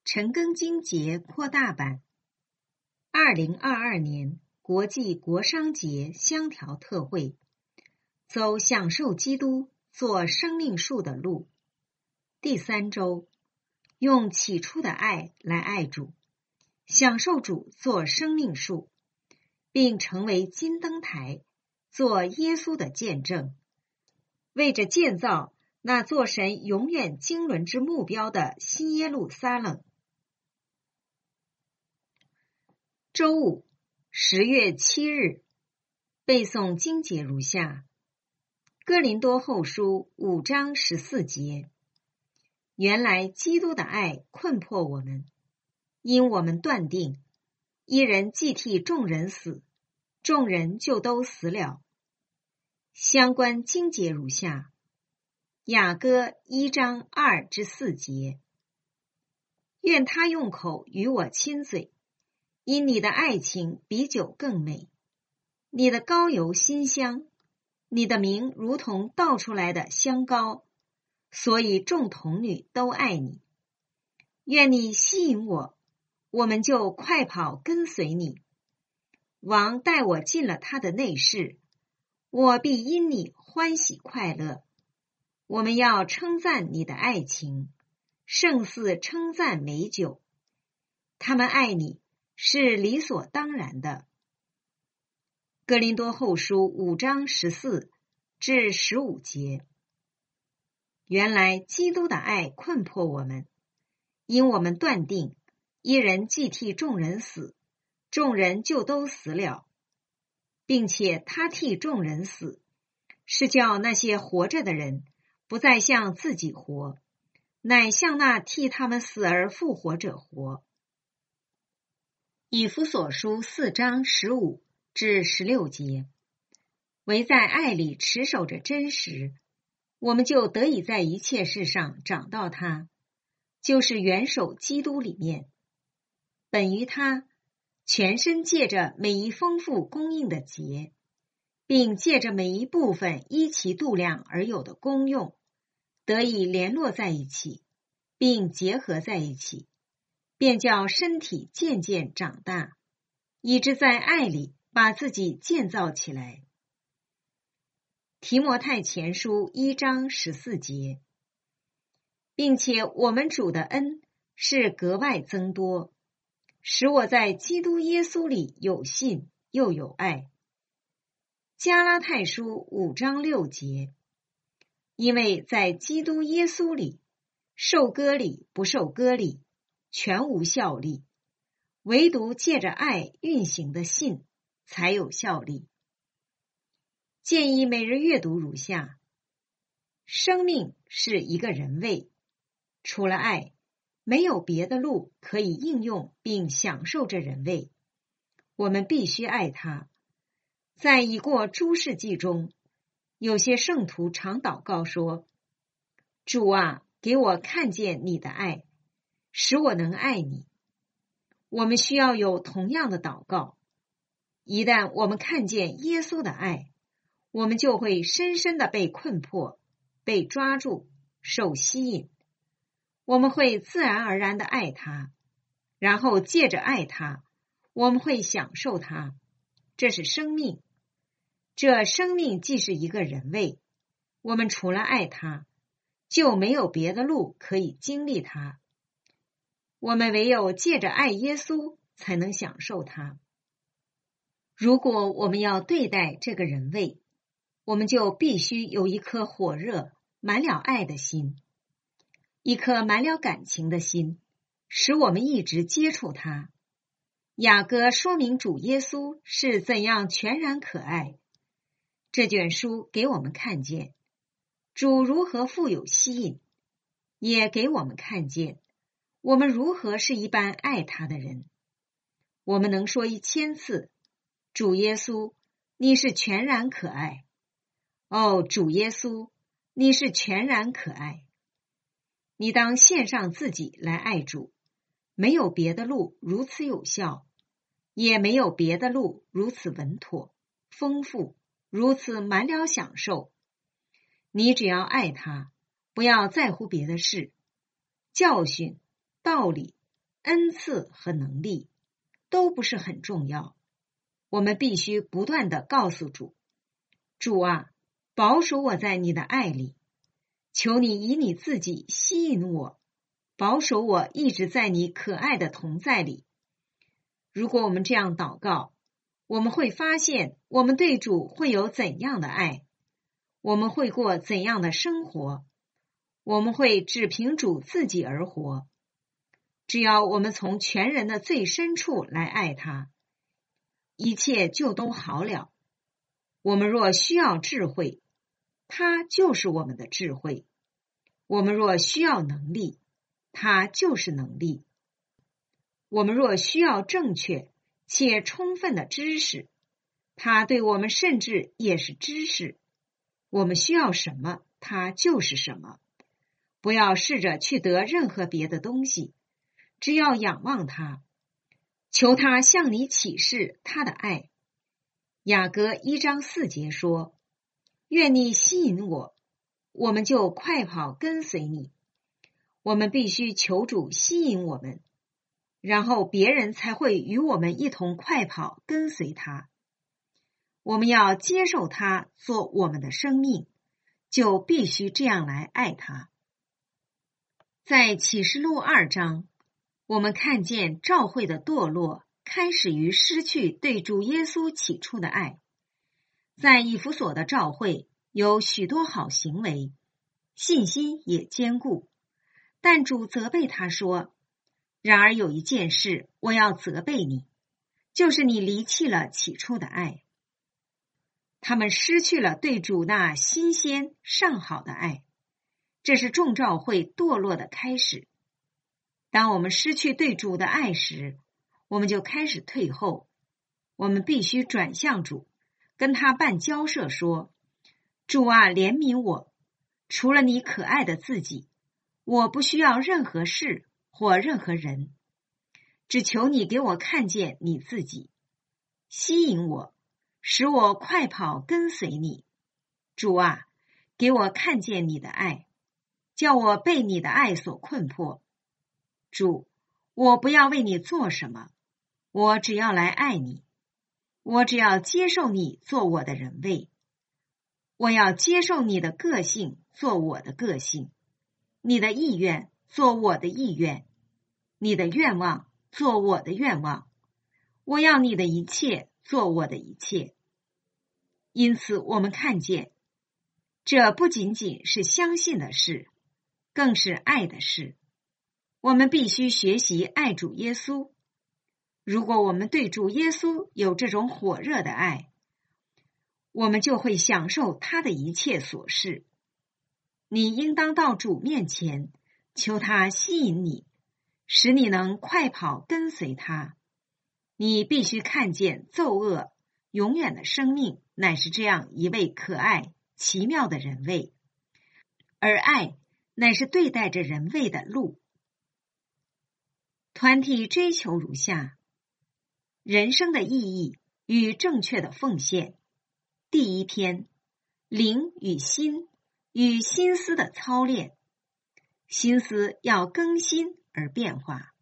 陈庚金节扩大版2022年国际国商节香调特会，走享受基督做生命树的路。第3周，用起初的爱来爱主，享受主做生命树，并成为金灯台，做耶稣的见证，为着建造那做神永远经纶之目标的新耶路撒冷。周五10月7日，背诵经节如下：哥林多后书5章14节。原来基督的爱困迫我们，因我们断定，一人既替众人死，众人就都死了。相关经节如下：雅歌1章2至4节。愿他用口与我亲嘴，因你的爱情比酒更美，你的膏油馨香，你的名如同倒出来的香膏，所以众童女都爱你。愿你吸引我，我们就快跑跟随你。王带我进了他的内室，我必因你欢喜快乐。我们要称赞你的爱情，胜似称赞美酒。他们爱你是理所当然的。哥林多后书5章14至15节。原来基督的爱困迫我们，因我们断定，一人既替众人死，众人就都死了，并且他替众人死，是叫那些活着的人不再向自己活，乃向那替他们死而复活者活。以弗所书4章15至16节。唯在爱里持守着真实，我们就得以在一切事上长到他，就是元首基督里面。本于他，全身借着每一丰富供应的节，并借着每一部分依其度量而有的功用，得以联络在一起，并结合在一起，便叫身体渐渐长大，以致在爱里把自己建造起来。提摩太前书1章14节。并且我们主的恩是格外增多，使我在基督耶稣里有信又有爱。加拉太书5章6节。因为在基督耶稣里，受割礼不受割礼，全无效力，唯独借着爱运行的信才有效力。建议每日阅读如下：生命是一个人位，除了爱，没有别的路可以应用并享受这人位。我们必须爱他。在已过诸世纪中，有些圣徒常祷告说：主啊，给我看见你的爱，使我能爱你。我们需要有同样的祷告。一旦我们看见耶稣的爱，我们就会深深地被困迫，被抓住，受吸引。我们会自然而然地爱他，然后借着爱他，我们会享受他。这是生命。这生命既是一个人位，我们除了爱他，就没有别的路可以经历他。我们唯有借着爱耶稣，才能享受他。如果我们要对待这个人位，我们就必须有一颗火热、满了爱的心，一颗满了感情的心，使我们一直接触他。雅歌说明主耶稣是怎样全然可爱。这卷书给我们看见主如何富有吸引，也给我们看见我们如何是一般爱他的人。我们能说1000次：主耶稣，你是全然可爱。哦，主耶稣，你是全然可爱。你当献上自己来爱主，没有别的路如此有效，也没有别的路如此稳妥、丰富，如此满了享受。你只要爱他，不要在乎别的事，教训、道理、 恩赐和能力都不是很重要。我们必须不断地告诉主，主啊，保守我在你的爱里，求你以你自己吸引我，保守我一直在你可爱的同在里。如果我们这样祷告，我们会发现我们对主会有怎样的爱，我们会过怎样的生活，我们会只凭主自己而活。只要我们从全人的最深处来爱他，一切就都好了。我们若需要智慧，他就是我们的智慧；我们若需要能力，他就是能力；我们若需要正确且充分的知识，他对我们甚至也是知识。我们需要什么，他就是什么。不要试着去得任何别的东西，只要仰望他，求他向你启示他的爱。雅各1章4节说，愿你吸引我，我们就快跑跟随你。我们必须求主吸引我们，然后别人才会与我们一同快跑跟随他。我们要接受他做我们的生命，就必须这样来爱他。在启示录2章，我们看见教会的堕落开始于失去对主耶稣起初的爱。在以弗所的教会有许多好行为，信心也坚固，但主责备他说，然而有一件事我要责备你，就是你离弃了起初的爱。他们失去了对主那新鲜上好的爱，这是众教会堕落的开始。当我们失去对主的爱时，我们就开始退后。我们必须转向主，跟他办交涉说，主啊，怜悯我，除了你可爱的自己，我不需要任何事或任何人，只求你给我看见你自己，吸引我，使我快跑跟随你。主啊，给我看见你的爱，叫我被你的爱所困迫。主，我不要为你做什么，我只要来爱你，我只要接受你做我的人位，我要接受你的个性做我的个性，你的意愿做我的意愿，你的愿望做我的愿望，我要你的一切做我的一切。因此我们看见，这不仅仅是相信的事，更是爱的事。我们必须学习爱主耶稣。如果我们对主耶稣有这种火热的爱，我们就会享受他的一切所事。你应当到主面前，求他吸引你，使你能快跑跟随他。你必须看见奏恶永远的生命乃是这样一位可爱奇妙的人位，而爱乃是对待着人位的路。团体追求如下：人生的意义与正确的奉献。第1篇，灵与心与心思的操练。心思要更新而变化。